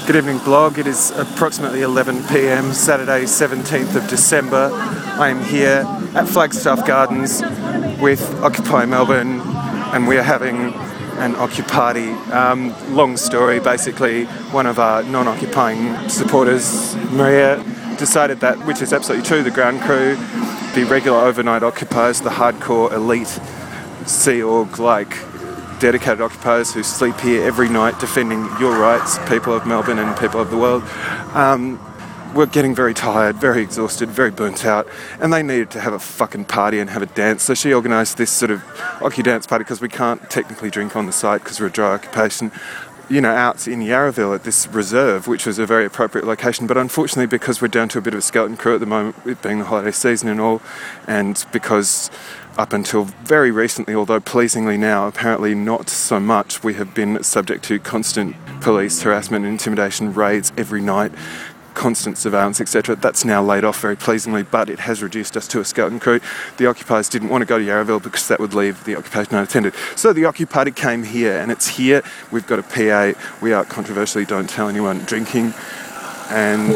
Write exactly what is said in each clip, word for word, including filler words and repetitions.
Good evening, blog. It is approximately eleven p m, Saturday, seventeenth of December. I am here at Flagstaff Gardens with Occupy Melbourne, and we are having an Occuparty. Um, long story, basically, one of our non-occupying supporters, Maria, decided that, which is absolutely true, the ground crew, the regular overnight occupiers, the hardcore elite Sea Org-like dedicated occupiers who sleep here every night defending your rights, people of Melbourne and people of the world, um, were getting very tired, very exhausted, very burnt out, and they needed to have a fucking party and have a dance. So she organised this sort of Occu-dance party, because we can't technically drink on the site because we're a dry occupation, you know, out in Yarraville at this reserve, which was a very appropriate location. But unfortunately, because we're down to a bit of a skeleton crew at the moment, it being the holiday season and all, and because up until very recently, although pleasingly now, apparently not so much, we have been subject to constant police harassment and intimidation, raids every night, constant surveillance, et cetera. That's now laid off very pleasingly, but it has reduced us to a skeleton crew. The occupiers didn't want to go to Yarraville because that would leave the occupation unattended. So the Occuparty came here, and it's here. We've got a P A. We are controversially don't tell anyone drinking, and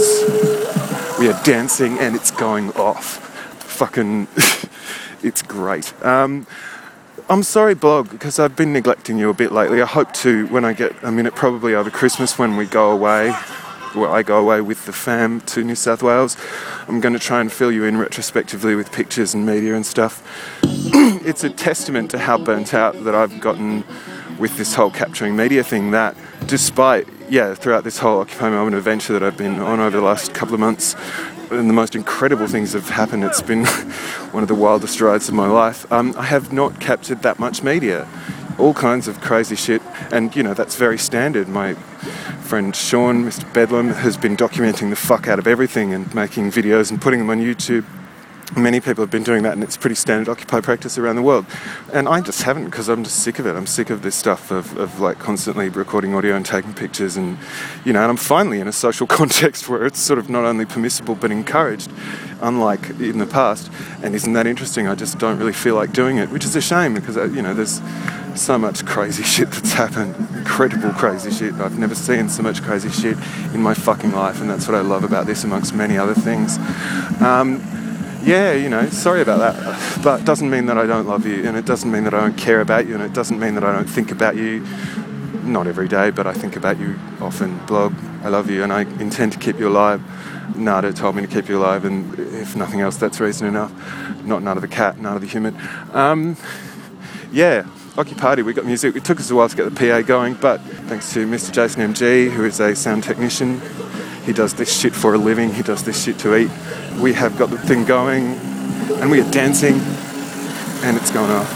we are dancing, and it's going off. Fucking... It's great. Um, I'm sorry, blog, because I've been neglecting you a bit lately. I hope to, when I get a minute, probably over Christmas, when we go away, well, I go away with the fam to New South Wales, I'm going to try and fill you in retrospectively with pictures and media and stuff. It's a testament to how burnt out that I've gotten with this whole capturing media thing, that despite, yeah, throughout this whole Occupy Melbourne adventure that I've been on over the last couple of months, and the most incredible things have happened. It's been one of the wildest rides of my life. Um, I have not captured that much media. All kinds of crazy shit. And, you know, that's very standard. My friend Sean, Mister Bedlam, has been documenting the fuck out of everything and making videos and putting them on YouTube. Many people have been doing that, and it's pretty standard Occupy practice around the world. And I just haven't, because I'm just sick of it. I'm sick of this stuff of, of like constantly recording audio and taking pictures, and, you know, and I'm finally in a social context where it's sort of not only permissible but encouraged, unlike in the past. And isn't that interesting? I just don't really feel like doing it, which is a shame, because, you know, there's so much crazy shit that's happened. Incredible crazy shit. I've never seen so much crazy shit in my fucking life, and that's what I love about this, amongst many other things. Um... Yeah, you know, sorry about that, but it doesn't mean that I don't love you, and it doesn't mean that I don't care about you, and it doesn't mean that I don't think about you, not every day, but I think about you often. Blog, I love you, and I intend to keep you alive. Nada told me to keep you alive, and if nothing else, that's reason enough. Not Nada the cat, Nada the human. Um, yeah, Occuparty, we got music. It took us a while to get the P A going, but thanks to Mister Jason M G, who is a sound technician. He does this shit for a living. He does this shit to eat. We have got the thing going, and we are dancing, and it's going off.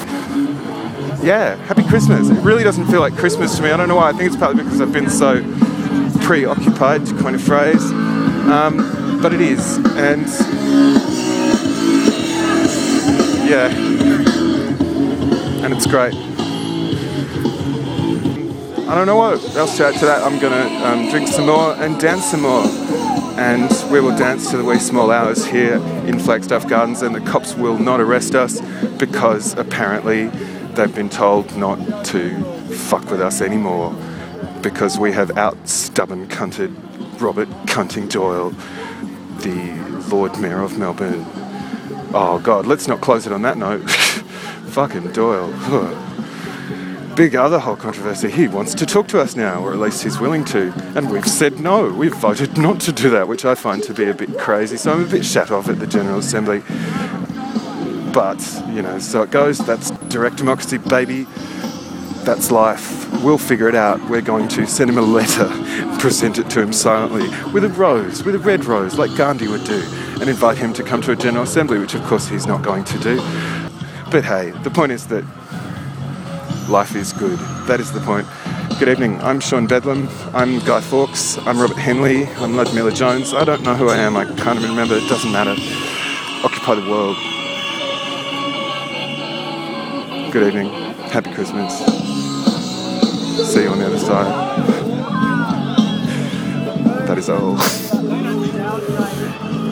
Yeah, happy Christmas. It really doesn't feel like Christmas to me. I don't know why. I think it's partly because I've been so preoccupied, to coin a phrase. Um, but it is. And yeah. And it's great. I don't know what else to add to that. I'm going to um, drink some more and dance some more. And we will dance to the wee small hours here in Flagstaff Gardens, and the cops will not arrest us because apparently they've been told not to fuck with us anymore, because we have out stubborn cunted Robert Cunting Doyle, the Lord Mayor of Melbourne. Oh God, let's not close it on that note. Fucking Doyle. Big other whole controversy. He wants to talk to us now, or at least he's willing to, and we've said no. We've voted not to do that, which I find to be a bit crazy. So I'm a bit shut off at the General Assembly. But, you know, so it goes. That's direct democracy, baby. That's life. We'll figure it out. We're going to send him a letter, present it to him silently, with a rose, with a red rose, like Gandhi would do, and invite him to come to a General Assembly, which of course he's not going to do. But hey, the point is that life is good. That is the point. Good evening. I'm Sean Bedlam. I'm Guy Fawkes. I'm Robert Henley. I'm Ludmilla Jones. I don't know who I am. I can't even remember. It doesn't matter. Occupy the world. Good evening. Happy Christmas. See you on the other side. That is all.